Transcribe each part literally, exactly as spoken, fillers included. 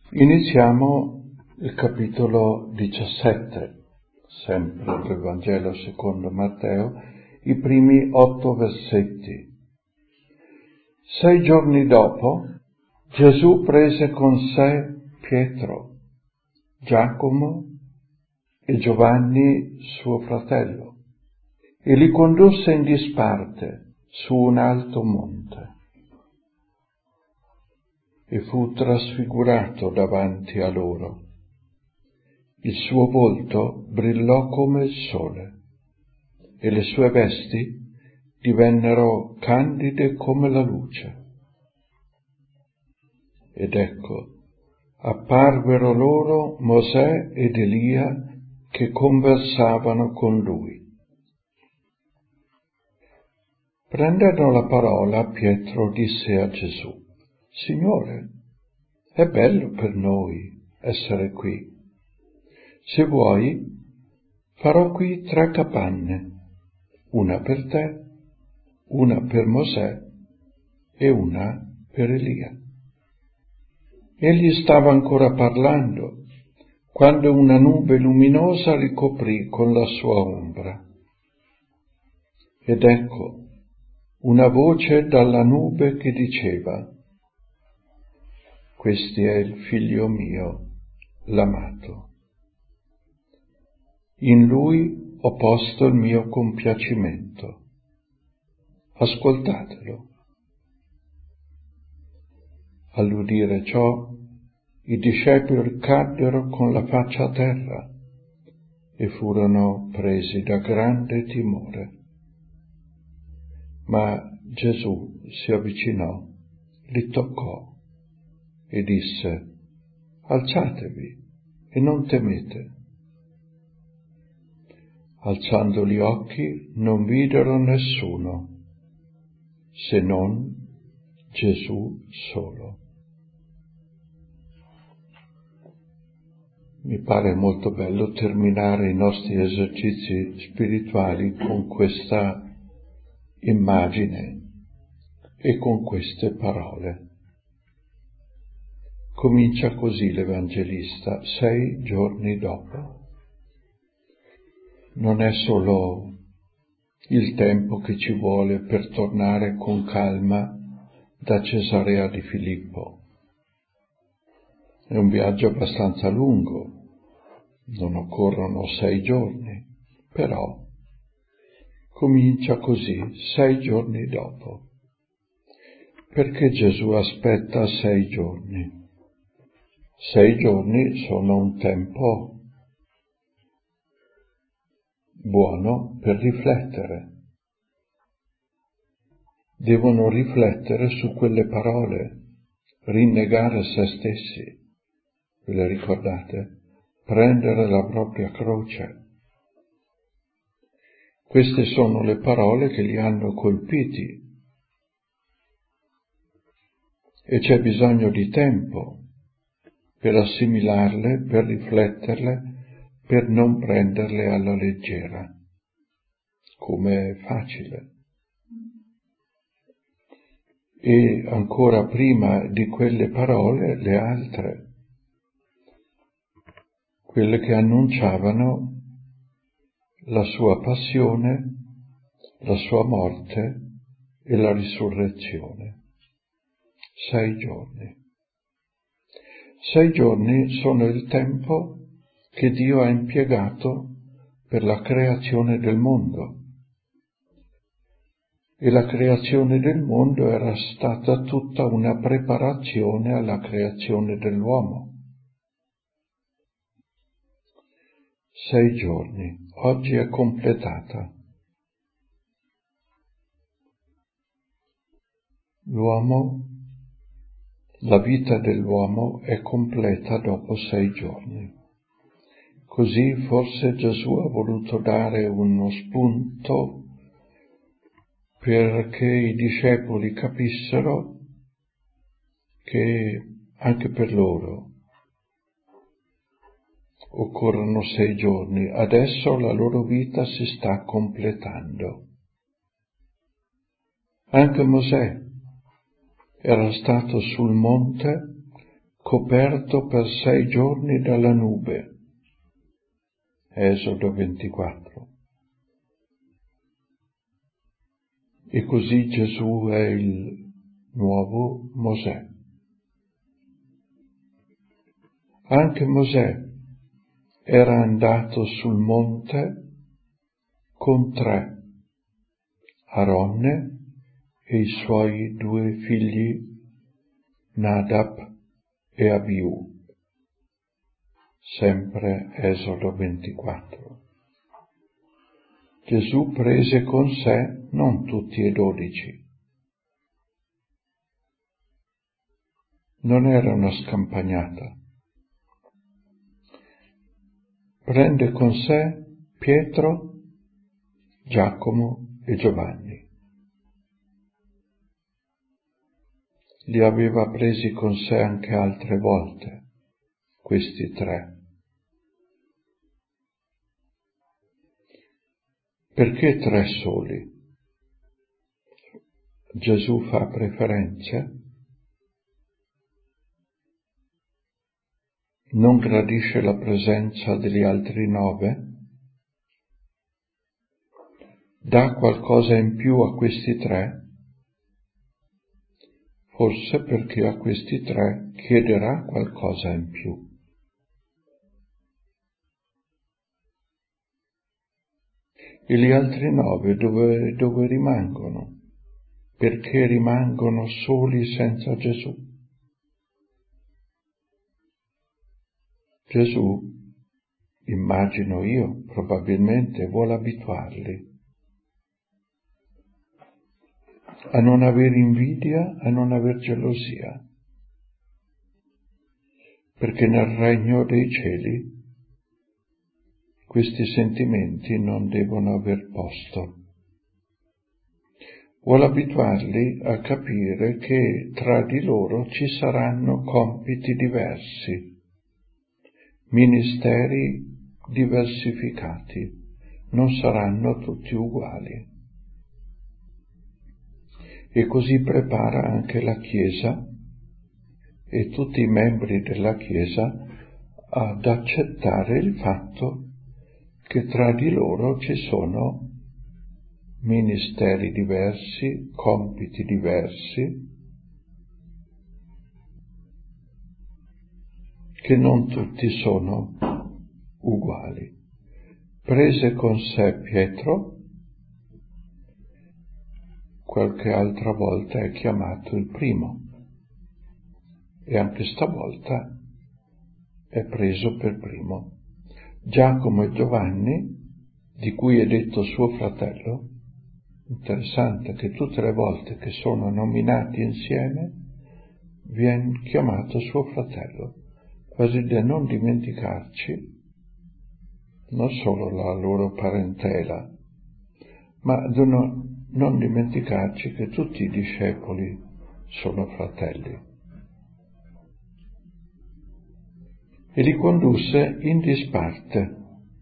Iniziamo il capitolo diciassette, sempre del Vangelo secondo Matteo, i primi otto versetti. Sei giorni dopo, Gesù prese con sé Pietro, Giacomo e Giovanni suo fratello e li condusse in disparte su un alto monte. E fu trasfigurato davanti a loro. Il suo volto brillò come il sole, e le sue vesti divennero candide come la luce. Ed ecco, apparvero loro Mosè ed Elia che conversavano con lui. Prendendo la parola, Pietro disse a Gesù: Signore, è bello per noi essere qui. Se vuoi, farò qui tre capanne, una per te, una per Mosè e una per Elia. Egli stava ancora parlando, quando una nube luminosa li coprì con la sua ombra. Ed ecco, una voce dalla nube che diceva: Questi è il figlio mio, l'amato. In lui ho posto il mio compiacimento. Ascoltatelo. All'udire ciò, i discepoli caddero con la faccia a terra e furono presi da grande timore. Ma Gesù si avvicinò, li toccò e disse: Alzatevi e non temete. Alzando gli occhi non videro nessuno, se non Gesù solo. Mi pare molto bello terminare i nostri esercizi spirituali con questa immagine e con queste parole. Comincia così l'Evangelista, sei giorni dopo. Non è solo il tempo che ci vuole per tornare con calma da Cesarea di Filippo. È un viaggio abbastanza lungo, non occorrono sei giorni, però comincia così, sei giorni dopo. Perché Gesù aspetta sei giorni? Sei giorni sono un tempo buono per riflettere. Devono riflettere su quelle parole, rinnegare se stessi. Ve le ricordate? Prendere la propria croce. Queste sono le parole che li hanno colpiti e c'è bisogno di tempo per assimilarle, per rifletterle, per non prenderle alla leggera, come è facile. E ancora prima di quelle parole le altre, quelle che annunciavano la sua passione, la sua morte e la risurrezione. Sei giorni. Sei giorni sono il tempo che Dio ha impiegato per la creazione del mondo. E la creazione del mondo era stata tutta una preparazione alla creazione dell'uomo. Sei giorni, oggi è completata. L'uomo, la vita dell'uomo è completa dopo sei giorni. Così forse Gesù ha voluto dare uno spunto perché i discepoli capissero che anche per loro occorrono sei giorni. Adesso la loro vita si sta completando. Anche Mosè era stato sul monte coperto per sei giorni dalla nube. Esodo ventiquattro. E così Gesù è il nuovo Mosè. Anche Mosè era andato sul monte con tre, Aronne e i suoi due figli Nadab e Abiù. Sempre Esodo ventiquattro. Gesù prese con sé non tutti e dodici. Non era una scampagnata. Prende con sé Pietro, Giacomo e Giovanni. Li aveva presi con sé anche altre volte, questi tre. Perché tre soli? Gesù fa preferenze? Non gradisce la presenza degli altri nove? Dà qualcosa in più a questi tre? Forse perché a questi tre chiederà qualcosa in più. E gli altri nove dove, dove rimangono? Perché rimangono soli senza Gesù? Gesù, immagino io, probabilmente vuole abituarli a non aver invidia, a non aver gelosia, perché nel regno dei cieli questi sentimenti non devono aver posto. Vuole abituarli a capire che tra di loro ci saranno compiti diversi, ministeri diversificati, non saranno tutti uguali. E così prepara anche la Chiesa e tutti i membri della Chiesa ad accettare il fatto che tra di loro ci sono ministeri diversi, compiti diversi, che non tutti sono uguali. Prese con sé Pietro, qualche altra volta è chiamato il primo, e anche stavolta è preso per primo. Giacomo e Giovanni, di cui è detto suo fratello. Interessante che tutte le volte che sono nominati insieme viene chiamato suo fratello, quasi da non dimenticarci non solo la loro parentela, ma da non, non dimenticarci che tutti i discepoli sono fratelli. E li condusse in disparte.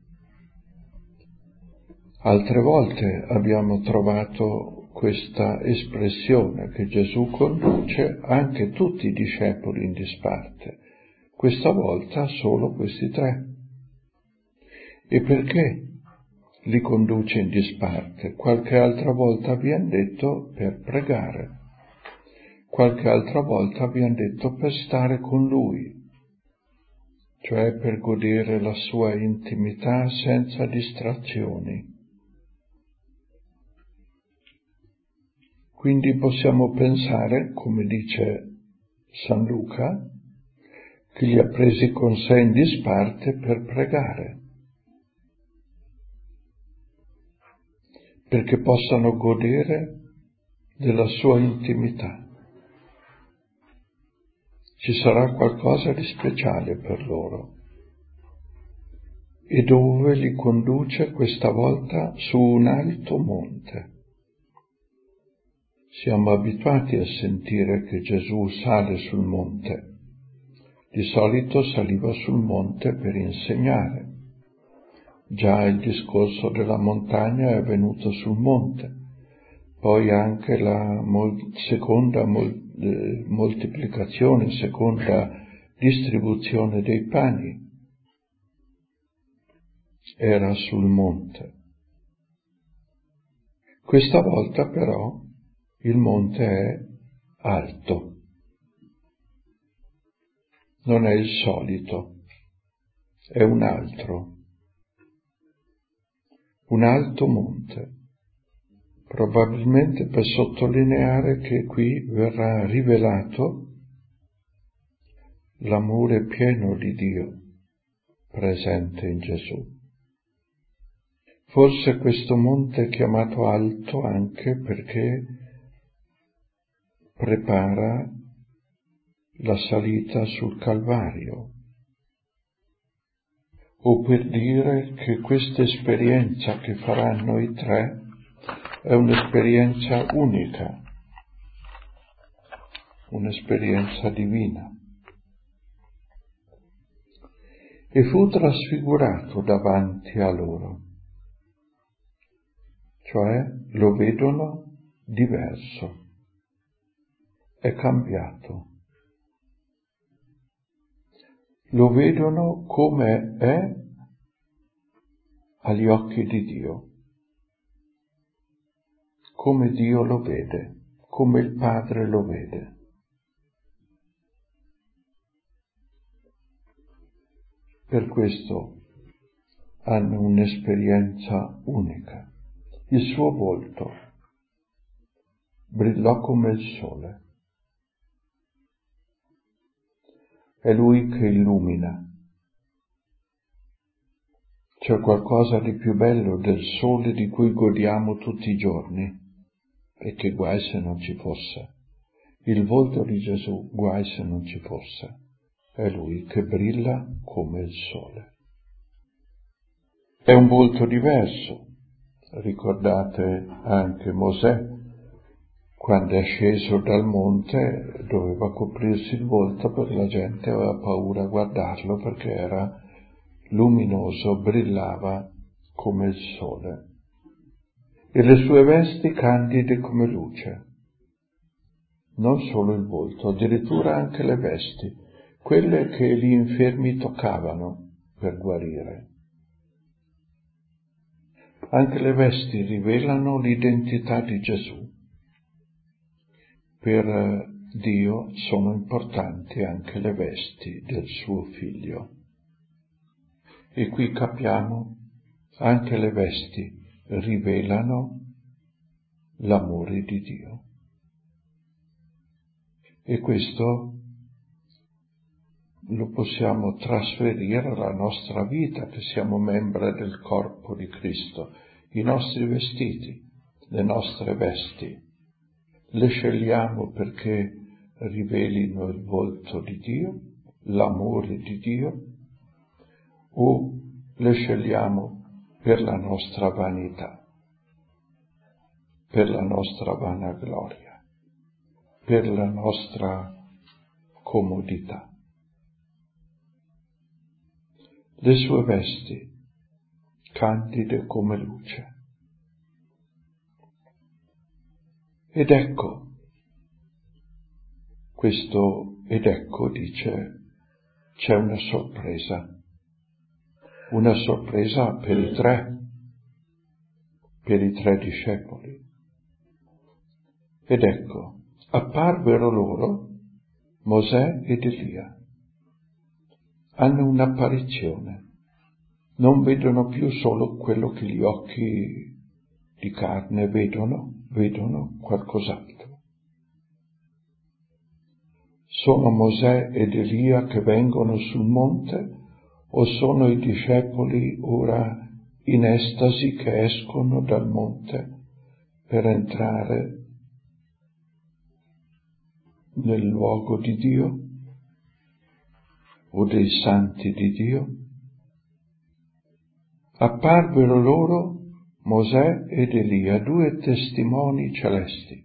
Altre volte abbiamo trovato questa espressione che Gesù conduce anche tutti i discepoli in disparte, questa volta solo questi tre. E perché li conduce in disparte? Qualche altra volta abbiamo detto per pregare, qualche altra volta abbiamo detto per stare con Lui, cioè per godere la sua intimità senza distrazioni. Quindi possiamo pensare, come dice San Luca, che li ha presi con sé in disparte per pregare, perché possano godere della sua intimità. Ci sarà qualcosa di speciale per loro. E dove li conduce questa volta? Su un alto monte. Siamo abituati a sentire che Gesù sale sul monte. Di solito saliva sul monte per insegnare. Già il discorso della montagna è avvenuto sul monte. Poi anche la mol- seconda mol- eh, moltiplicazione, seconda distribuzione dei pani era sul monte. Questa volta però il monte è alto, non è il solito, è un altro, un alto monte, probabilmente per sottolineare che qui verrà rivelato l'amore pieno di Dio presente in Gesù. Forse questo monte è chiamato alto anche perché prepara la salita sul Calvario, o per dire che questa esperienza che faranno i tre è un'esperienza unica, un'esperienza divina. E fu trasfigurato davanti a loro, cioè lo vedono diverso, è cambiato. Lo vedono come è agli occhi di Dio, come Dio lo vede, come il Padre lo vede. Per questo hanno un'esperienza unica. Il suo volto brillò come il sole. È Lui che illumina. C'è qualcosa di più bello del sole di cui godiamo tutti i giorni, e che guai se non ci fosse. Il volto di Gesù, guai se non ci fosse. È Lui che brilla come il sole. È un volto diverso. Ricordate anche Mosè, quando è sceso dal monte, doveva coprirsi il volto perché la gente aveva paura a guardarlo perché era luminoso, brillava come il sole. E le sue vesti candide come luce. Non solo il volto, addirittura anche le vesti, quelle che gli infermi toccavano per guarire. Anche le vesti rivelano l'identità di Gesù. Per Dio sono importanti anche le vesti del suo Figlio. E qui capiamo, anche le vesti rivelano l'amore di Dio. E questo lo possiamo trasferire alla nostra vita, che siamo membri del corpo di Cristo. I nostri vestiti, le nostre vesti, le scegliamo perché rivelino il volto di Dio, l'amore di Dio, o le scegliamo per la nostra vanità, per la nostra vanagloria, per la nostra comodità. Le sue vesti, candide come luce. Ed ecco, questo ed ecco dice, c'è una sorpresa, una sorpresa per i tre, per i tre discepoli. Ed ecco, apparvero loro Mosè ed Elia. Hanno un'apparizione, non vedono più solo quello che gli occhi di carne vedono, vedono qualcos'altro. Sono Mosè ed Elia che vengono sul monte o sono i discepoli ora in estasi che escono dal monte per entrare nel luogo di Dio o dei santi di Dio? Apparvero loro Mosè ed Elia, due testimoni celesti.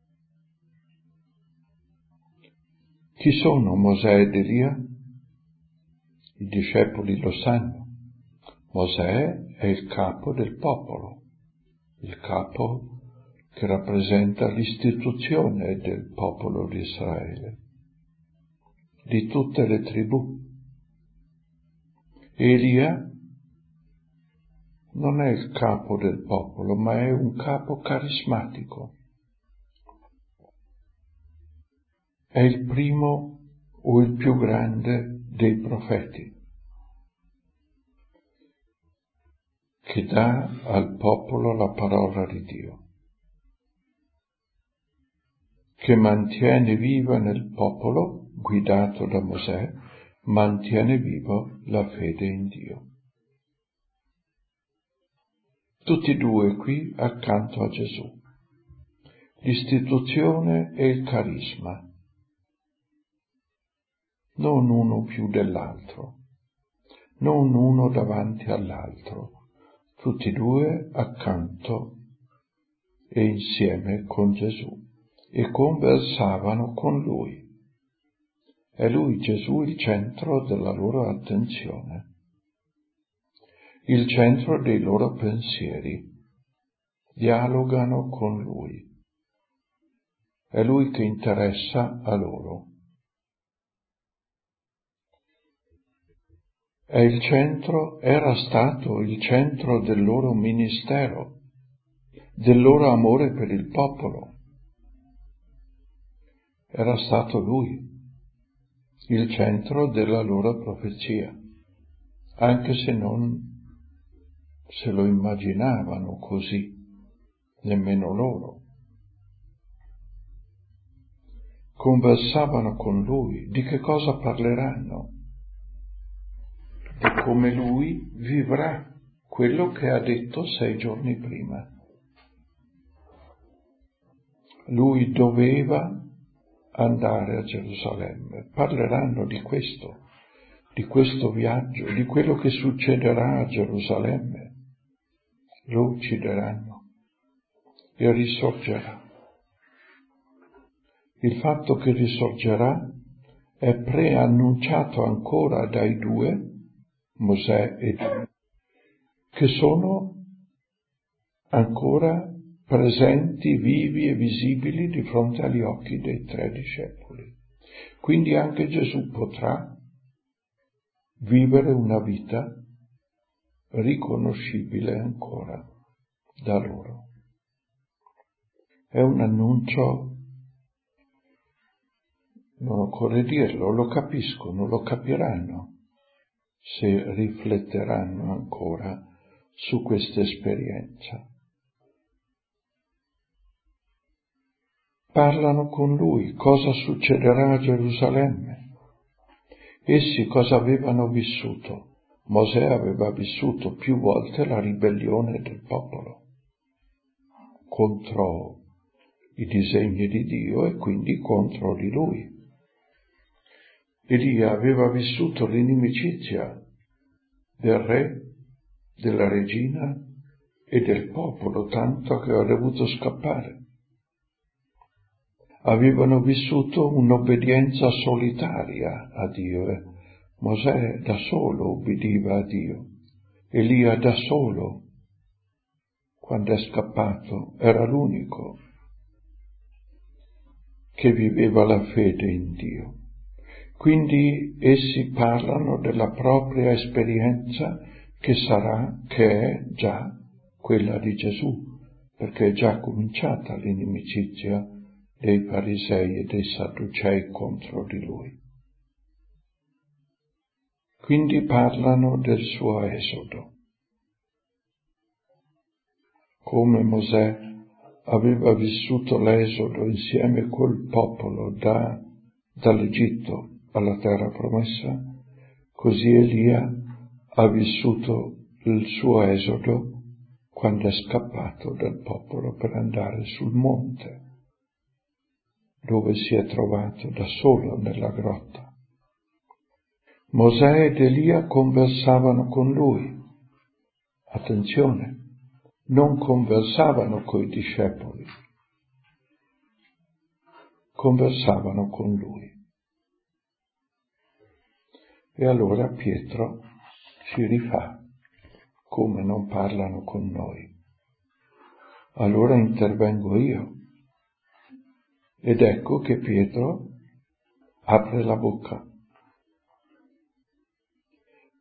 Chi sono Mosè ed Elia? I discepoli lo sanno. Mosè è il capo del popolo, il capo che rappresenta l'istituzione del popolo di Israele. di tutte le tribù. Elia non è il capo del popolo, ma è un capo carismatico. È il primo o il più grande dei profeti, che dà al popolo la parola di Dio, che mantiene viva nel popolo, guidato da Mosè, mantiene viva la fede in Dio. Tutti e due qui accanto a Gesù, l'istituzione e il carisma, non uno più dell'altro, non uno davanti all'altro, tutti e due accanto e insieme con Gesù, e conversavano con Lui. È Lui, Gesù, il centro della loro attenzione, il centro dei loro pensieri. Dialogano con Lui. È Lui che interessa a loro. È il centro, era stato il centro del loro ministero, del loro amore per il popolo. Era stato Lui, il centro della loro profezia, anche se non se lo immaginavano così, nemmeno loro. Conversavano con Lui. Di che cosa parleranno? Di come Lui vivrà quello che ha detto sei giorni prima. Lui doveva andare a Gerusalemme. Parleranno di questo, di questo viaggio, di quello che succederà a Gerusalemme. Lo uccideranno e risorgerà. Il fatto che risorgerà è preannunciato ancora dai due, Mosè e Dio, che sono ancora presenti, vivi e visibili di fronte agli occhi dei tre discepoli. Quindi anche Gesù potrà vivere una vita riconoscibile ancora da loro. È un annuncio, non occorre dirlo, lo capiscono, lo capiranno se rifletteranno ancora su questa esperienza. Parlano con Lui cosa succederà a Gerusalemme. Essi cosa avevano vissuto? Mosè aveva vissuto più volte la ribellione del popolo contro i disegni di Dio e quindi contro di Lui. Elia aveva vissuto l'inimicizia del re, della regina e del popolo, tanto che ha dovuto scappare. Avevano vissuto un'obbedienza solitaria a Dio. Mosè da solo obbediva a Dio. Elia da solo, quando è scappato, era l'unico che viveva la fede in Dio. Quindi essi parlano della propria esperienza che sarà, che è già quella di Gesù, perché è già cominciata l'inimicizia dei farisei e dei sadducei contro di lui. Quindi parlano del suo esodo. Come Mosè aveva vissuto l'esodo insieme col popolo da, dall'Egitto alla terra promessa, così Elia ha vissuto il suo esodo quando è scappato dal popolo per andare sul monte, dove si è trovato da solo nella grotta. Mosè ed Elia conversavano con lui. Attenzione, non conversavano coi discepoli, conversavano con lui. E allora Pietro si rifà, come non parlano con noi. Allora intervengo io. Ed ecco che Pietro apre la bocca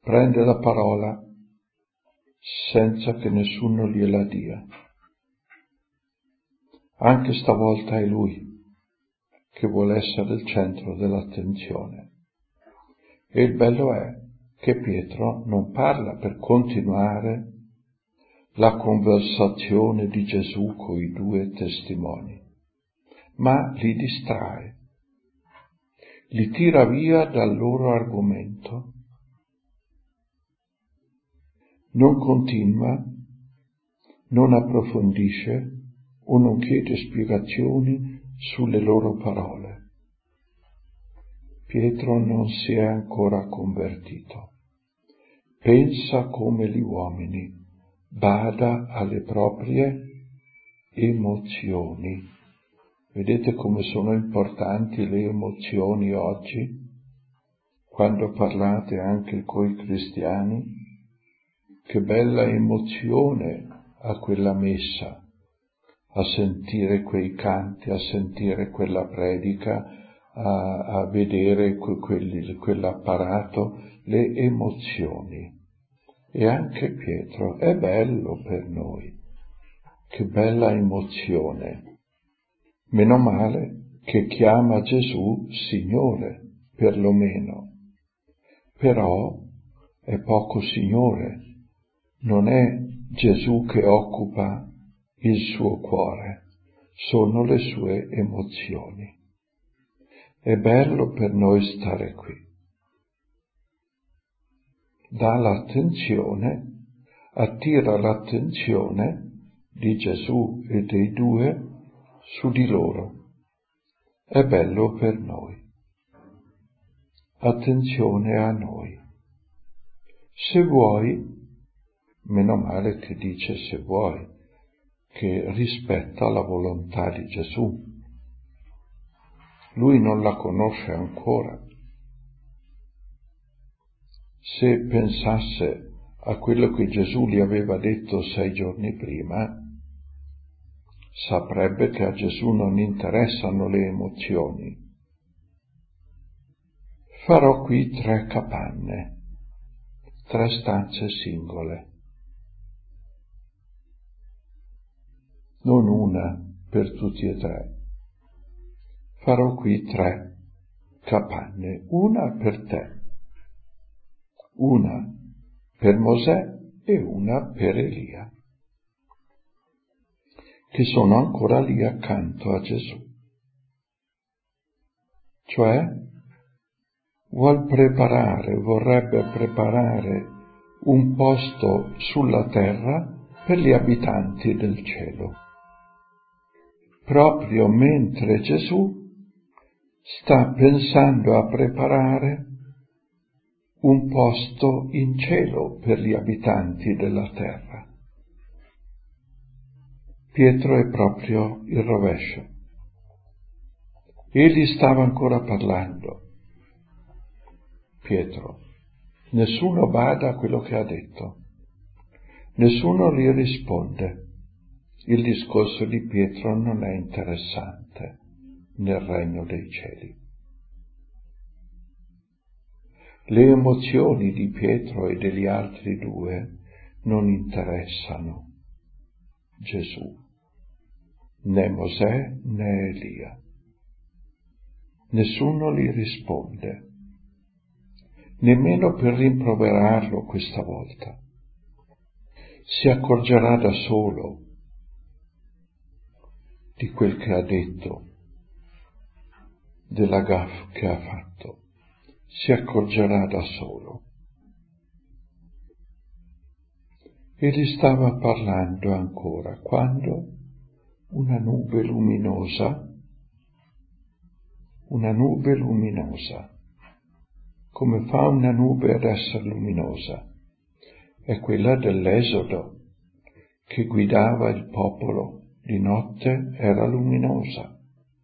prende la parola senza che nessuno gliela dia. Anche stavolta è lui che vuole essere il centro dell'attenzione. E il bello è che Pietro non parla per continuare la conversazione di Gesù con i due testimoni, ma li distrae, li tira via dal loro argomento. Non continua, non approfondisce o non chiede spiegazioni sulle loro parole. Pietro non si è ancora convertito. Pensa come gli uomini, bada alle proprie emozioni. Vedete come sono importanti le emozioni oggi? Quando parlate anche coi cristiani, che bella emozione a quella messa, a sentire quei canti, a sentire quella predica, a, a vedere que, quelli, quell'apparato, le emozioni. E anche Pietro, è bello per noi, che bella emozione. Meno male che chiama Gesù Signore, perlomeno. Però è poco Signore, non è Gesù che occupa il suo cuore, sono le sue emozioni. È bello per noi stare qui. Dà l'attenzione, attira l'attenzione di Gesù e dei due su di loro. È bello per noi. Attenzione a noi. Se vuoi, meno male che dice se vuoi, che rispetta la volontà di Gesù. Lui non la conosce ancora. Se pensasse a quello che Gesù gli aveva detto sei giorni prima, saprebbe che a Gesù non interessano le emozioni. Farò qui tre capanne, tre stanze singole, non una per tutti e tre. Farò qui tre capanne, una per te, una per Mosè e una per Elia, che sono ancora lì accanto a Gesù. Cioè, vuol preparare, vorrebbe preparare un posto sulla terra per gli abitanti del cielo, proprio mentre Gesù sta pensando a preparare un posto in cielo per gli abitanti della terra. Pietro è proprio il rovescio. Egli stava ancora parlando. Pietro, nessuno bada a quello che ha detto, nessuno gli risponde. Il discorso di Pietro non è interessante nel regno dei cieli. Le emozioni di Pietro e degli altri due non interessano Gesù, né Mosè né Elia. Nessuno gli risponde, nemmeno per rimproverarlo questa volta. Si accorgerà da solo di quel che ha detto, della gaffe che ha fatto. Si accorgerà da solo. Egli stava parlando ancora quando una nube luminosa, una nube luminosa, come fa una nube ad essere luminosa? È quella dell'Esodo, che guidava il popolo di notte, era luminosa.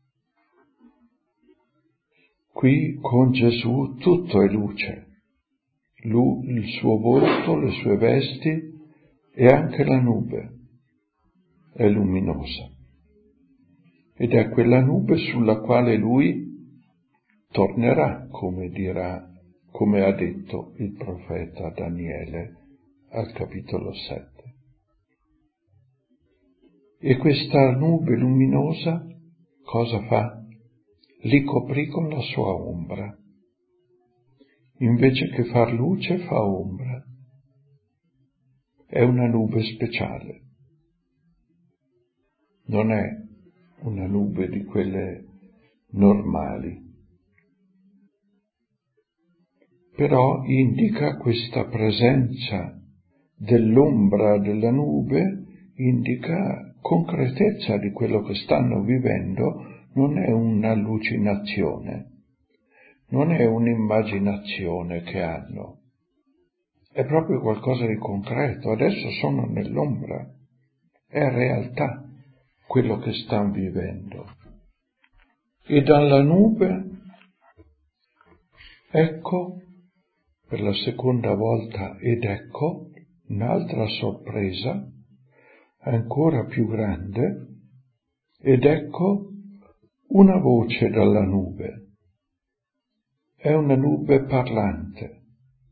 Qui con Gesù tutto è luce, Lui, il suo volto, le sue vesti e anche la nube è luminosa. Ed è quella nube sulla quale Lui tornerà, come dirà come ha detto il profeta Daniele al capitolo sette. E questa nube luminosa cosa fa? Li coprì con la sua ombra. Invece che far luce fa ombra. È una nube speciale. Non è una nube di quelle normali. Però indica questa presenza dell'ombra della nube, indica concretezza di quello che stanno vivendo, non è un'allucinazione, non è un'immaginazione che hanno, è proprio qualcosa di concreto. Adesso sono nell'ombra, è realtà quello che stanno vivendo. E dalla nube, ecco, per la seconda volta, ed ecco, un'altra sorpresa, ancora più grande, ed ecco una voce dalla nube. È una nube parlante.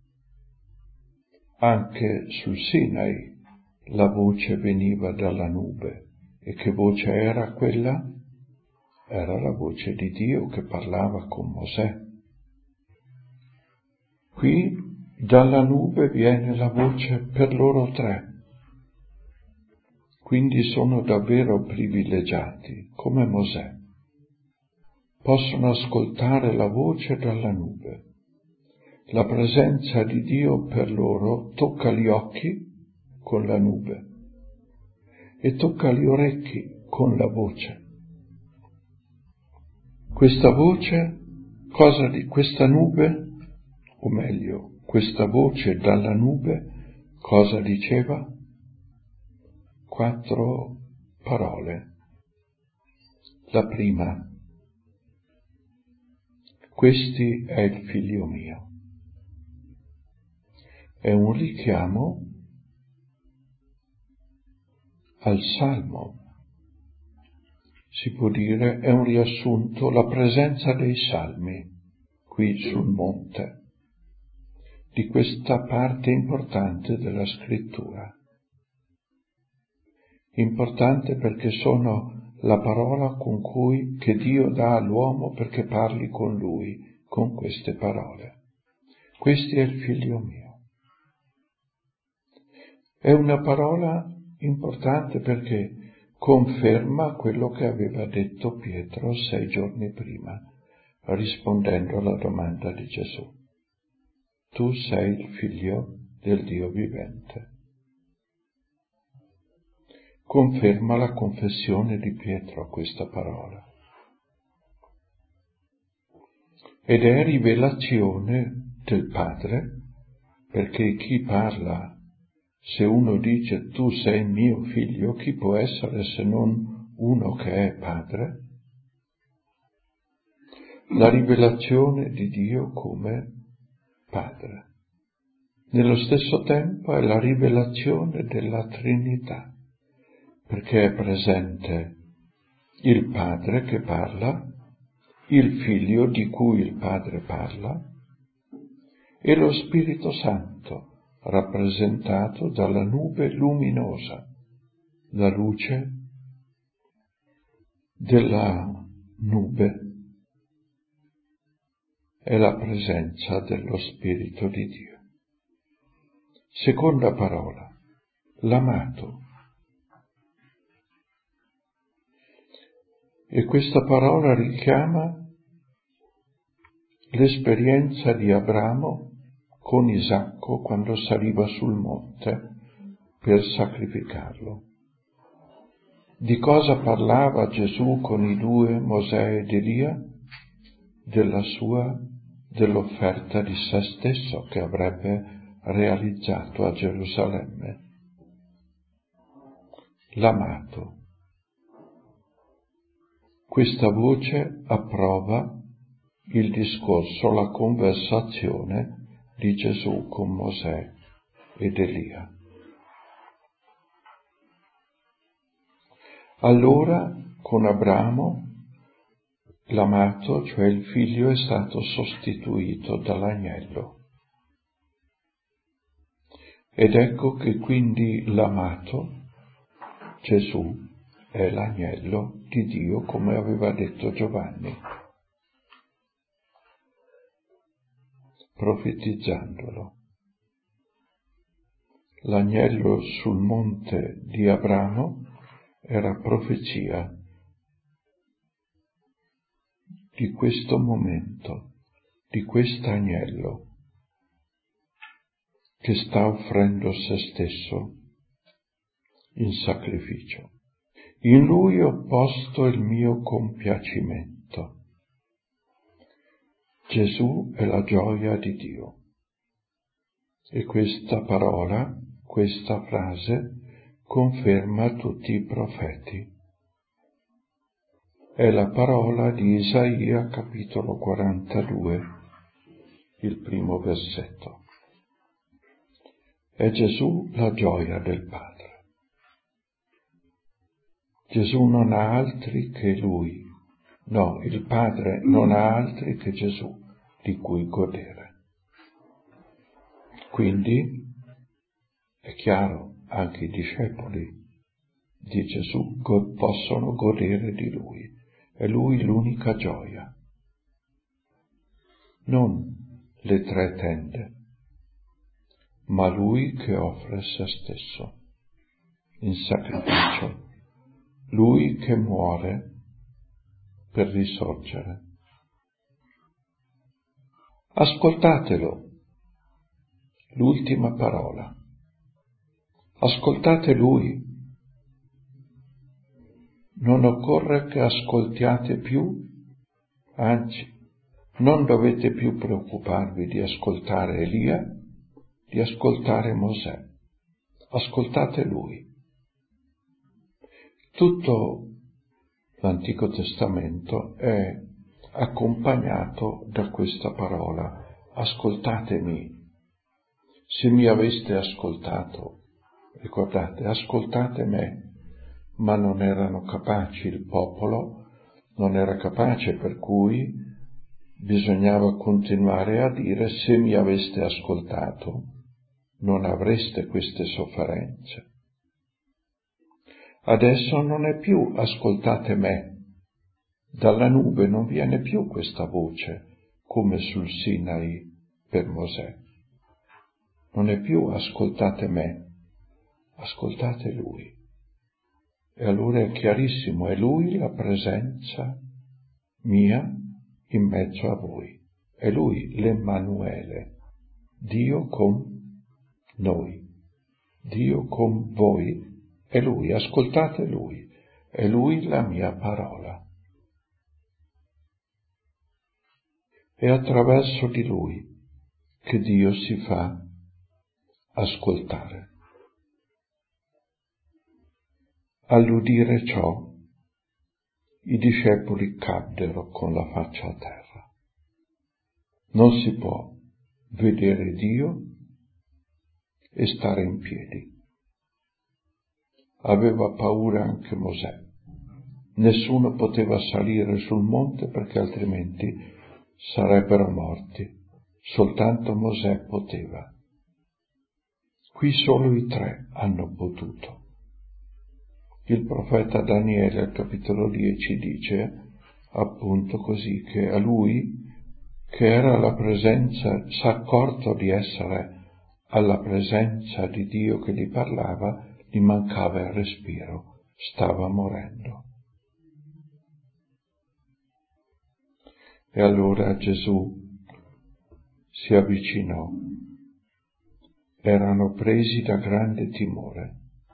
Anche sul Sinai la voce veniva dalla nube. E che voce era quella? Era la voce di Dio che parlava con Mosè. Qui dalla nube viene la voce per loro tre. Quindi sono davvero privilegiati, come Mosè. Possono ascoltare la voce dalla nube. La presenza di Dio per loro tocca gli occhi con la nube e tocca gli orecchi con la voce. Questa voce, cosa di questa nube, o meglio, questa voce dalla nube, cosa diceva? Quattro parole. La prima: questi è il figlio mio. È un richiamo al Salmo. Si può dire, è un riassunto, la presenza dei Salmi qui sul monte, di questa parte importante della Scrittura. Importante perché sono la parola con cui, che Dio dà all'uomo perché parli con lui, con queste parole. Questo è il figlio mio. È una parola importante perché conferma quello che aveva detto Pietro sei giorni prima, rispondendo alla domanda di Gesù. Tu sei il figlio del Dio vivente. Conferma la confessione di Pietro questa parola. Ed è rivelazione del Padre, perché chi parla, se uno dice tu sei mio figlio, chi può essere se non uno che è Padre? La rivelazione di Dio come Padre. Nello stesso tempo è la rivelazione della Trinità, perché è presente il Padre che parla, il Figlio di cui il Padre parla e lo Spirito Santo, rappresentato dalla nube luminosa, la luce della nube è la presenza dello Spirito di Dio. Seconda parola, l'amato. E questa parola richiama l'esperienza di Abramo con Isacco quando saliva sul monte per sacrificarlo. Di cosa parlava Gesù con i due, Mosè ed Elia? Della sua, dell'offerta di se stesso che avrebbe realizzato a Gerusalemme. L'amato. Questa voce approva il discorso, la conversazione di Gesù con Mosè ed Elia. Allora con Abramo l'amato, cioè il figlio, è stato sostituito dall'agnello. Ed ecco che quindi l'amato, Gesù, è l'agnello di Dio, come aveva detto Giovanni, profetizzandolo. L'agnello sul monte di Abramo era profezia di questo momento, di quest'agnello che sta offrendo se stesso in sacrificio. In lui ho posto il mio compiacimento. Gesù è la gioia di Dio. E questa parola, questa frase, conferma tutti i profeti. È la parola di Isaia, capitolo quarantadue, il primo versetto. È Gesù la gioia del Padre. Gesù non ha altri che Lui. No, il Padre non ha altri che Gesù di cui godere. Quindi, è chiaro, anche i discepoli di Gesù go- possono godere di Lui. È Lui l'unica gioia. Non le tre tende, ma Lui che offre se stesso in sacrificio. Lui che muore per risorgere. Ascoltatelo, l'ultima parola. Ascoltate Lui. Non occorre che ascoltiate più, anzi, non dovete più preoccuparvi di ascoltare Elia, di ascoltare Mosè. Ascoltate Lui. Tutto l'Antico Testamento è accompagnato da questa parola: ascoltatemi. Se mi aveste ascoltato, ricordate, ascoltate me, ma non erano capaci, il popolo non era capace, per cui bisognava continuare a dire: se mi aveste ascoltato, non avreste queste sofferenze. Adesso non è più ascoltate me. Dalla nube non viene più questa voce, come sul Sinai per Mosè. Non è più ascoltate me, ascoltate Lui. E allora è chiarissimo, è Lui la presenza mia in mezzo a voi. È Lui l'Emmanuele, Dio con noi, Dio con voi. È Lui, ascoltate Lui, è Lui la mia parola. È attraverso di Lui che Dio si fa ascoltare. All'udire ciò, i discepoli caddero con la faccia a terra. Non si può vedere Dio e stare in piedi. Aveva paura anche Mosè. Nessuno poteva salire sul monte perché altrimenti sarebbero morti. Soltanto Mosè poteva. Qui solo i tre hanno potuto. Il profeta Daniele al capitolo dieci dice appunto così, che a lui, che era la presenza, s'è accorto di essere alla presenza di Dio che gli parlava, gli mancava il respiro, stava morendo. E allora Gesù si avvicinò. Erano presi da grande timore.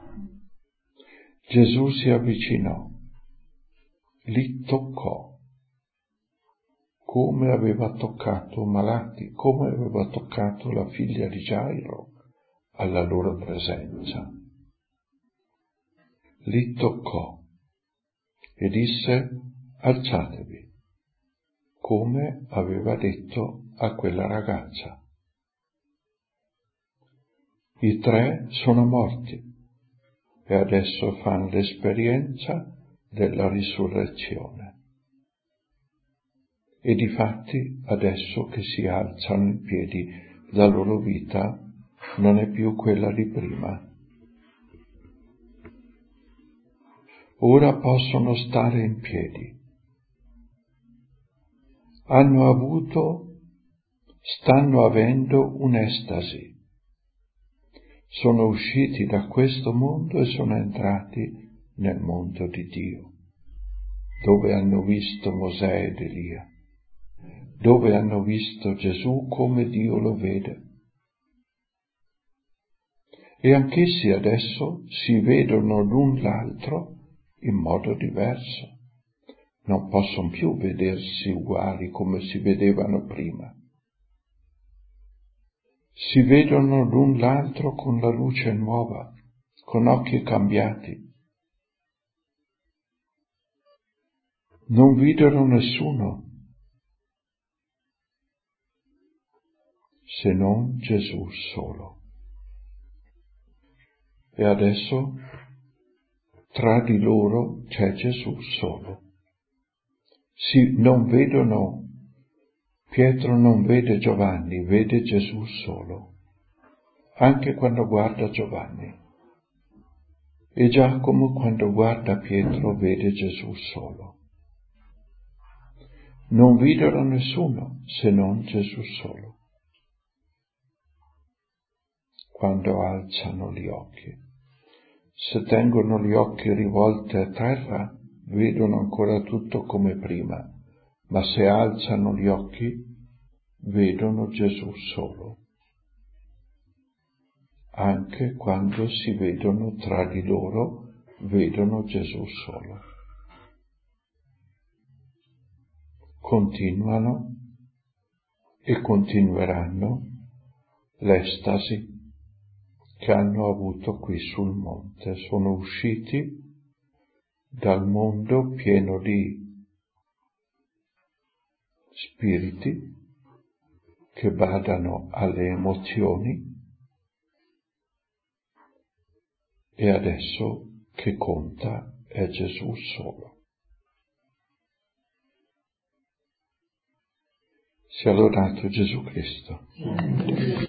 Gesù si avvicinò, li toccò, come aveva toccato malati, come aveva toccato la figlia di Gairo alla loro presenza. Li toccò e disse: alzatevi, come aveva detto a quella ragazza. I tre sono morti e adesso fanno l'esperienza della risurrezione. e difatti adesso che si alzano in piedi la loro vita non è più quella di prima. Ora possono stare in piedi. Hanno avuto, stanno avendo un'estasi. Sono usciti da questo mondo e sono entrati nel mondo di Dio, dove hanno visto Mosè ed Elia, dove hanno visto Gesù come Dio lo vede. E anch'essi adesso si vedono l'un l'altro in modo diverso. Non possono più vedersi uguali come si vedevano prima. Si vedono l'un l'altro con la luce nuova, con occhi cambiati. Non videro nessuno se non Gesù solo. E adesso tra di loro c'è Gesù solo. Si non vedono, Pietro non vede Giovanni, vede Gesù solo, anche quando guarda Giovanni. E Giacomo quando guarda Pietro vede Gesù solo. Non videro nessuno se non Gesù solo. Quando alzano gli occhi, se tengono gli occhi rivolti a terra, vedono ancora tutto come prima, ma se alzano gli occhi, vedono Gesù solo. Anche quando si vedono tra di loro, vedono Gesù solo. Continuano e continueranno l'estasi che hanno avuto qui sul monte. Sono usciti dal mondo pieno di spiriti che badano alle emozioni e adesso che conta è Gesù solo. Sia lodato Gesù Cristo.